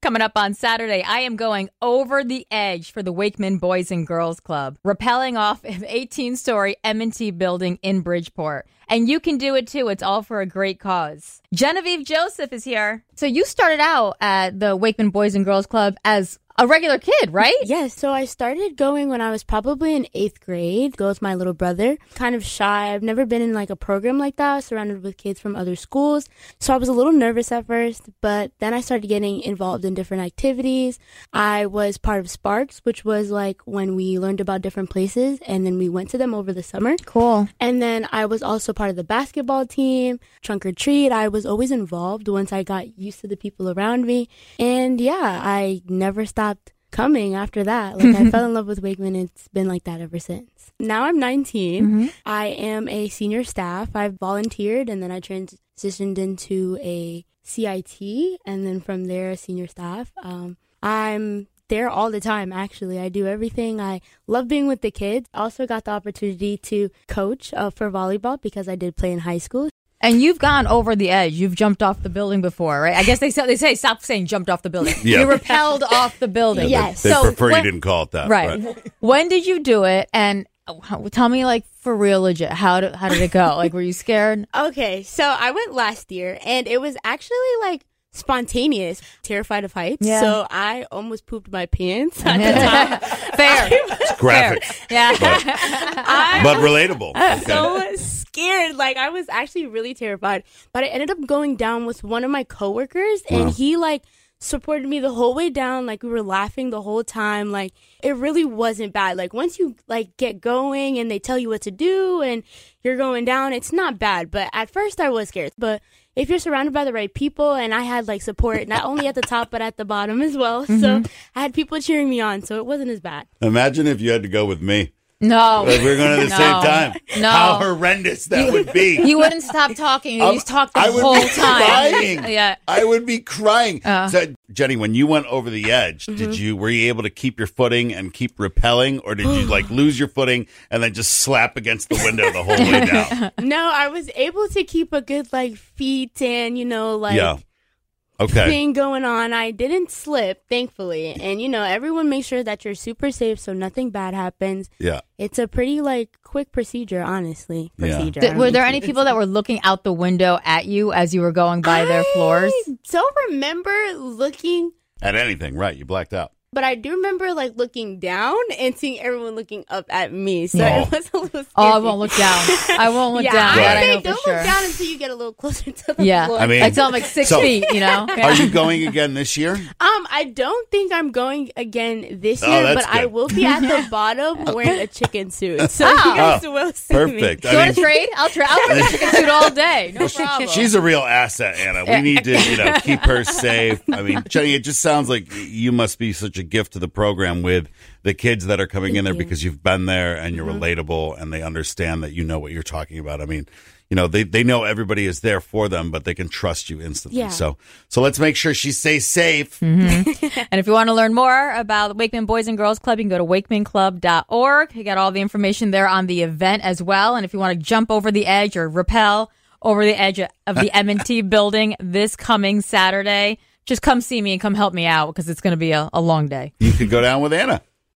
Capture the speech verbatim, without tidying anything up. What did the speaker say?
Coming up on Saturday, I am going over the edge for the Wakeman Boys and Girls Club, rappelling off an eighteen-story M and T building in Bridgeport. And you can do it too. It's all for a great cause. Genevieve Joseph is here. So you started out at the Wakeman Boys and Girls Club as a regular kid, right? Yes. So I started going when I was probably in eighth grade. Go with my little brother. Kind of shy. I've never been in like a program like that, surrounded with kids from other schools. So I was a little nervous at first, but then I started getting involved in different activities. I was part of Sparks, which was like when we learned about different places and then we went to them over the summer. Cool. And then I was also part of the basketball team, trunk or treat. I was always involved once I got used to the people around me. And yeah, I never stopped coming after that. Like I fell in love with Wakeman. It's been like that ever since. Now I'm nineteen. Mm-hmm. I am a senior staff. I've volunteered and then I transitioned into a C I T and then from there a senior staff. Um, I'm there all the time, actually. I do everything. I love being with the kids. Also got the opportunity to coach uh, for volleyball because I did play in high school. And you've gone over the edge. You've jumped off the building before, right? I guess they say, they say stop saying jumped off the building. Yeah. You rappelled off the building. Yeah, Yes. They, they So prefer when- you didn't call it that. Right. Right. When did you do it? And oh, tell me, like, for real, legit, how did, how did it go? Like, were you scared? Okay, so I went last year and it was actually like spontaneous. Terrified of heights. Yeah. So I almost pooped my pants at the time. Fair. It's graphic, Fair. Yeah. I but relatable. Okay. so scared. Like I was actually really terrified. But I ended up going down with one of my coworkers and Wow. he like supported me the whole way down. Like we were laughing the whole time. Like it really wasn't bad. Like once you like get going and they tell you what to do and you're going down, it's not bad. But at first I was scared. But if you're surrounded by the right people, and I had like support not only at the top but at the bottom as well. Mm-hmm. So I had people cheering me on, so it wasn't as bad. Imagine if you had to go with me. No. Like we're going at the No. same time. No. How horrendous that would be. You wouldn't stop talking. You Um, just talked the I would whole be time. crying. Yeah. I would be crying. Uh. So, Jenny, when you went over the edge, Mm-hmm. did you were you able to keep your footing and keep rappelling, or did you like lose your footing and then just slap against the window the whole way down? No, I was able to keep a good like feet and you know like Yeah. Okay. thing going on. I didn't slip, thankfully, and you know everyone makes sure that you're super safe so nothing bad happens. Yeah. It's a pretty like quick procedure, honestly. Yeah. Procedure. Th- I were don't there know. any people that were looking out the window at you as you were going by their floors? I don't remember looking, At anything, right? You blacked out. but I do remember like looking down and seeing everyone looking up at me. So No. it was a little scary. Oh, I won't look down. I won't look yeah, down. I That I say know for don't sure. look down until you get a little closer to the Yeah. floor. I mean- I tell them like six So- feet, you know? Yeah. Are you going again this year? Um, I don't think I'm going again this Oh, year, that's but I good. will be at the bottom wearing a chicken suit. So you Oh. guys Oh, will see Perfect. me. You I want to mean, trade? I'll trade. I'll wear the chicken suit all day. No problem. she's a real asset, Anna. We need to, you know, keep her safe. I mean, Jenny, it just sounds like you must be such a gift to the program with the kids that are coming in there Thank you. because you've been there and you're relatable and they understand that you know what you're talking about. I mean, you know, they, they know everybody is there for them, but they can trust you instantly. Yeah. So, so let's make sure she stays safe. And if you want to learn more about the Wakeman Boys and Girls Club, you can go to wakeman club dot org. You got all the information there on the event as well. And if you want to jump over the edge or rappel over the edge of the M and T building this coming Saturday, just come see me and come help me out because it's going to be a, a long day. You could go down with Anna.